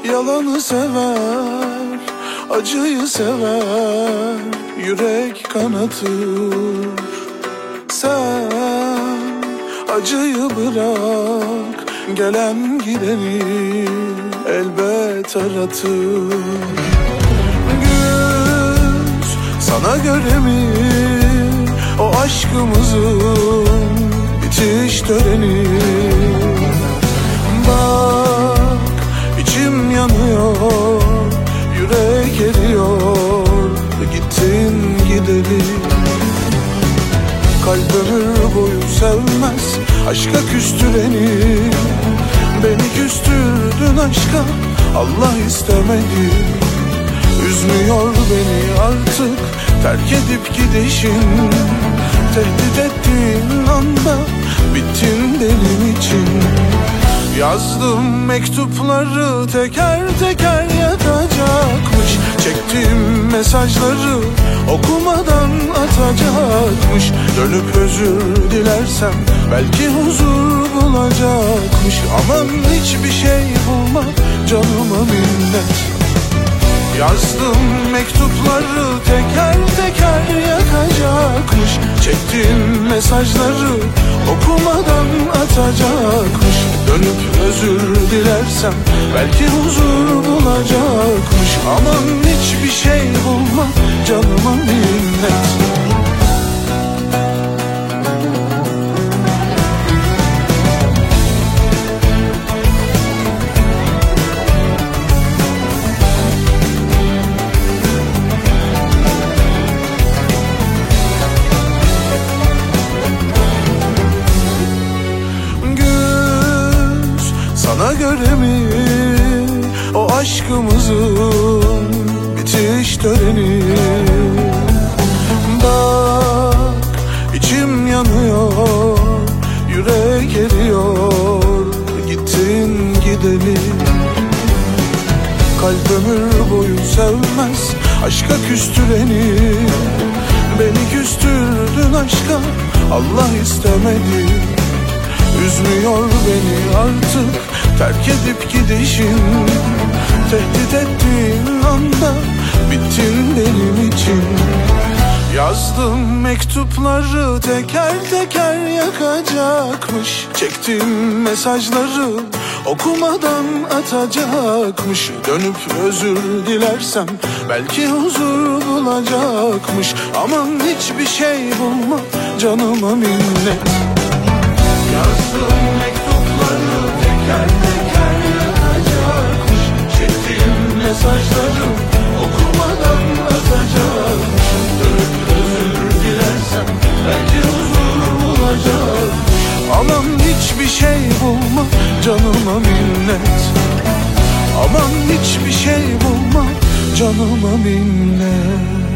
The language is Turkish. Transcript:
Yalanı sever, acıyı sever, yürek kanatır. Sen acıyı bırak, gelen gideni elbet aratır. Güz sana göre mi o aşkımızın bitiş töreni? Bak içim yanıyor, yürek eriyor, gittin gideli. Kalp ömür boyu sevmez aşka küstüreni. Beni küstürdün aşka, Allah istemedi. Üzmüyor beni artık terk edip gidişin. Tehdit ettiğin anda bittin benim için. Yazdım mektupları teker teker yakacakmış. Çektiğim mesajları okumadan atacakmış. Dönüp özür dilersem belki huzur bulacakmış. Aman hiçbir şey bulma, canıma minnet. Yazdım mektupları teker teker yakacakmış. Çektiğim mesajları okumadan atacakmış. Dönüp özür dilersem belki huzur bulacakmış. Aman hiçbir şey bulma, canıma minnet. Sana göre mi o aşkımızın bitiş töreni? Bak içim yanıyor, yürek eriyor, gittin gideli. Kalp ömür boyu sevmez aşka küstüreni. Beni küstürdün aşka, Allah istemedi. Üzmüyor beni artık terk edip gidişin. Tehdit ettiğin anda bittin benim için. Yazdım mektupları teker teker yakacakmış. Çektiğim mesajları okumadan atacakmış. Dönüp özür dilersem belki huzur bulacakmış. Aman hiçbir şey bulma, canıma minnet. Yazdım mektupları teker teker yakacakmış. Çektiğim mesajları okumadan atacakmış. Dönüp özür dilersem belki huzur bulacakmış. Aman hiçbir şey bulma, canıma minnet. Aman hiçbir şey bulma, canıma minnet.